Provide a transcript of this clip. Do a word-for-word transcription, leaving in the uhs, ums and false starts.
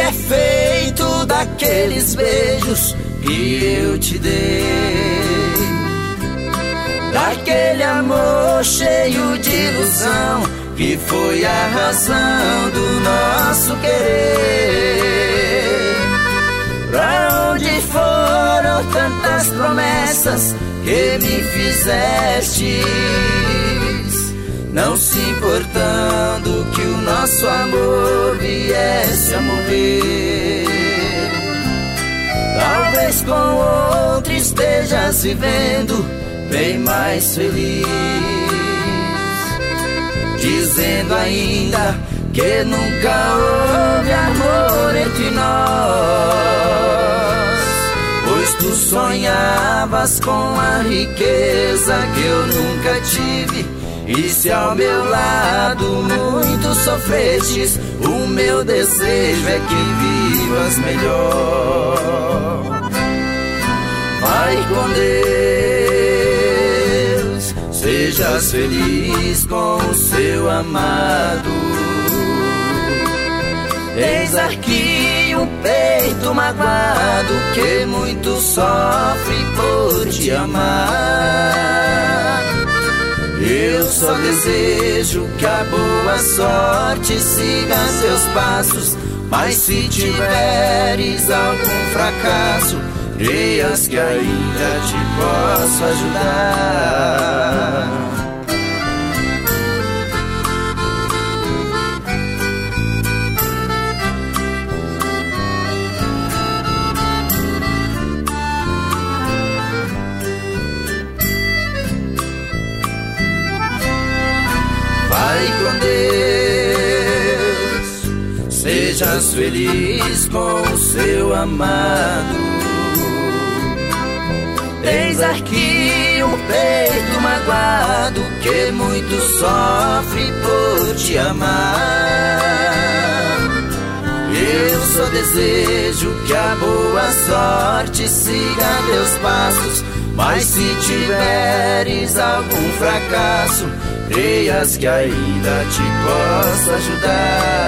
é feito daqueles beijos que eu te dei, daquele amor cheio de ilusão que foi a razão do nosso querer. Pra onde foram tantas promessas que me fizestes, não se importando que o nosso amor viesse a morrer? Talvez com outro estejas vivendo bem mais feliz, dizendo ainda que nunca houve amor entre nós, pois tu sonhavas com a riqueza que eu nunca tive. E se ao meu lado muito sofrestes, o meu desejo é que vivas melhor. Vai com Deus, sejas feliz com o seu amado. Eis aqui um peito magoado que muito sofre por te amar. Eu só desejo que a boa sorte siga seus passos, mas se tiveres algum fracasso, creias que ainda te posso ajudar. Vai com Deus, sejas feliz com o seu amado. Eis aqui um peito magoado que muito sofre por te amar. Eu só desejo que a boa sorte siga teus passos, mas se tiveres algum fracasso, creias que ainda te posso ajudar.